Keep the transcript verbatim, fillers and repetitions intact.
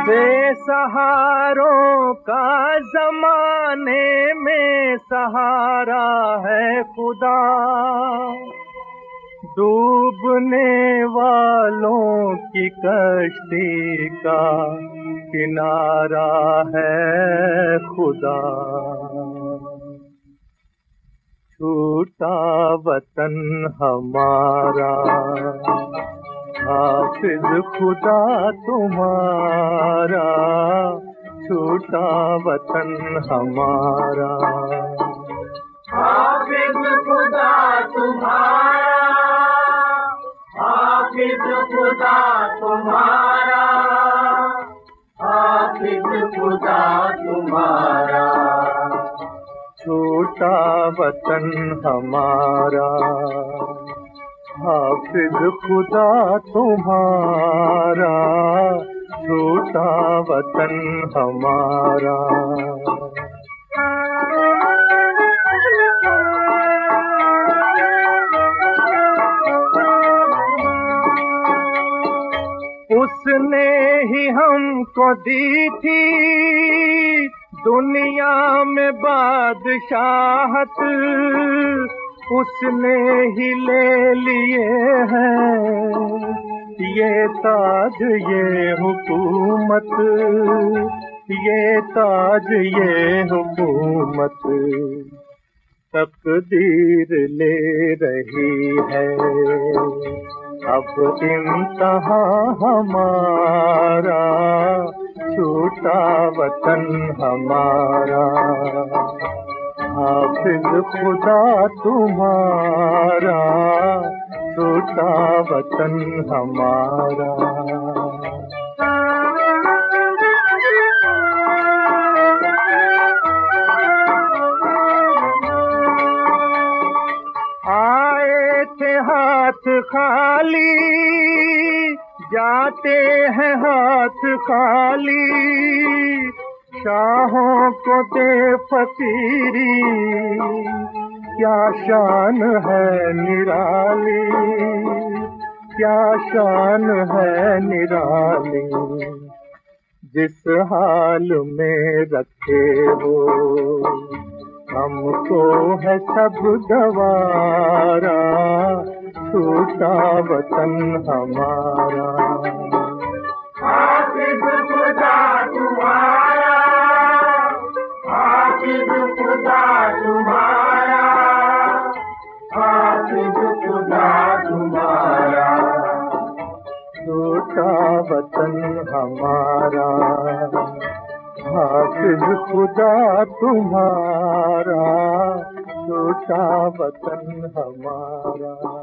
बेसहारों का जमाने में सहारा है खुदा, डूबने वालों की कश्ती का किनारा है खुदा। छूटा वतन हमारा, हाफिज खुदा तुम्हारा, छूटा वतन हमारा। हाफिज खुदा तुम्हारा, हाफिज खुदा तुम्हारा, हाफिज खुदा तुम्हारा, छूटा वतन हमारा। हाफिज खुदा तुम्हारा, छूटा वतन हमारा। उसने ही हमको दी थी दुनिया में बादशाहत, उसने ही ले लिए हैं ये ताज ये हुकूमत, ये ताज ये हुकूमत। तकदीर ले रही है अब इम्तहा हमारा, छूटा वतन हमारा। हाफिज खुदा तुम्हारा, छूटा वतन हमारा। आए थे हाथ खाली, जाते हैं हाथ खाली, शाहों को दे फकीरी, क्या शान है निराली, क्या शान है निराली। जिस हाल में रखे हो हमको है सब गवारा, छूटा वतन हमारा। हाफिज खुदा तुम्हारा, हाफिज खुदा तुम्हारा, हाफिज खुदा तुम्हारा, छूटा वतन हमारा। हाफिज खुदा तुम्हारा, छूटा वतन हमारा।